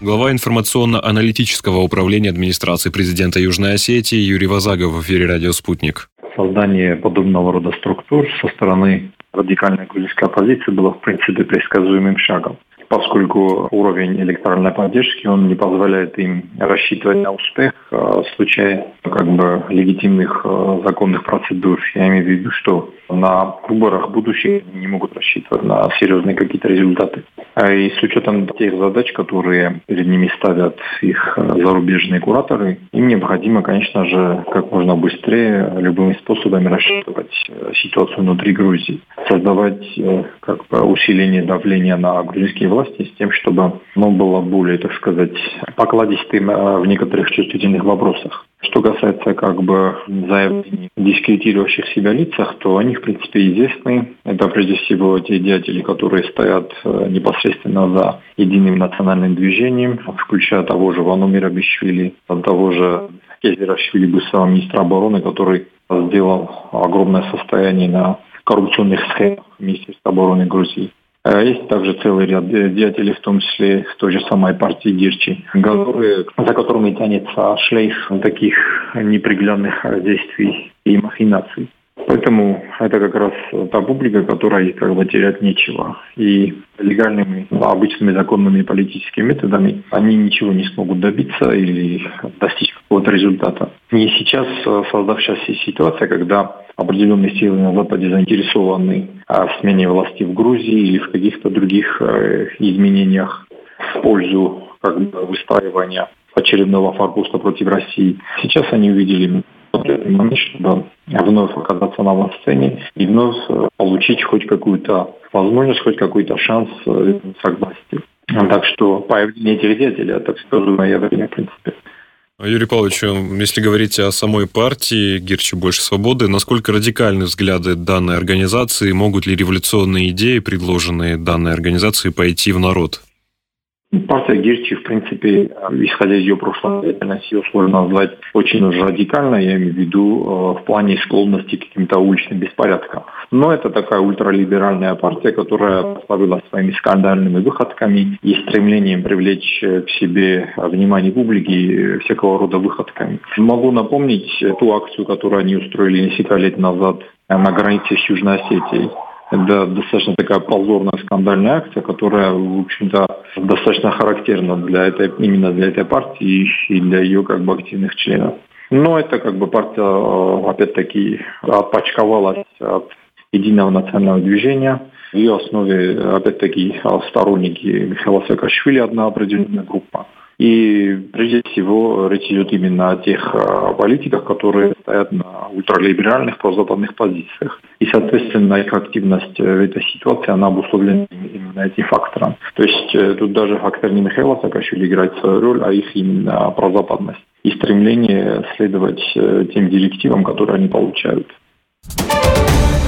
Глава информационно-аналитического управления администрации президента Южной Осетии Юрий Вазагов в эфире «Радио Спутник». Создание подобного рода структур со стороны радикальной грузинской оппозиции было, в принципе, предсказуемым шагом, поскольку уровень электоральной поддержки он не позволяет им рассчитывать на успех в случае легитимных законных процедур. Я имею в виду, что на выборах будущих они не могут рассчитывать на серьезные какие-то результаты. И с учетом тех задач, которые перед ними ставят их зарубежные кураторы, им необходимо, конечно же, как можно быстрее любыми способами рассчитывать ситуацию внутри Грузии, создавать усиление давления на грузинские власти с тем, чтобы оно было более, покладистым в некоторых чувствительных вопросах. Что касается заявлений о дискредитирующих себя лицах, то они, в принципе, известны. Это прежде всего те деятели, которые стоят непосредственно за единым национальным движением, включая того же Вану Мирабишвили, того же Кезирашвили, бывшего министра обороны, который сделал огромное состояние на коррупционных схемах Министерства обороны Грузии. Есть также целый ряд деятелей, в том числе в той же самой партии Гирчи, за которыми тянется шлейф таких неприглядных действий и махинаций. Поэтому это как раз та публика, которой терять нечего. И легальными, обычными законными политическими методами они ничего не смогут добиться или достичь какого-то результата. И сейчас создавшаяся ситуация, когда определенные силы на Западе заинтересованы в смене власти в Грузии или в каких-то других изменениях в пользу выстраивания очередного форпоста против России. Сейчас они увидели момент, чтобы вновь оказаться на авансцене и вновь получить хоть какую-то возможность, хоть какой-то шанс согласия. Так что появление этих деятелей – это предсказуемое явление, в принципе. Юрий Павлович, если говорить о самой партии «Гирчи. Больше свободы», насколько радикальны взгляды данной организации? Могут ли революционные идеи, предложенные данной организацией, пойти в народ? Партия Гирчи, в принципе, исходя из ее прошлой деятельности, ее сложно назвать очень уж радикально, я имею в виду в плане склонности к каким-то уличным беспорядкам. Но это такая ультралиберальная партия, которая славилась своими скандальными выходками и стремлением привлечь к себе внимание публики всякого рода выходками. Могу напомнить ту акцию, которую они устроили несколько лет назад на границе с Южной Осетией. Это достаточно такая позорная скандальная акция, которая, в общем-то, достаточно характерна именно для этой партии и для ее активных членов. Но это партия, опять-таки, отпочковалась от единого национального движения. В ее основе, опять-таки, сторонники Михаила Саакашвили, одна определенная группа. И прежде всего речь идет именно о тех политиках, которые стоят на ультралиберальных прозападных позициях. И, соответственно, их активность в этой ситуации, она обусловлена именно этим фактором. То есть тут даже фактор не Михаила Саакашвили играет свою роль, а их именно прозападность и стремление следовать тем директивам, которые они получают.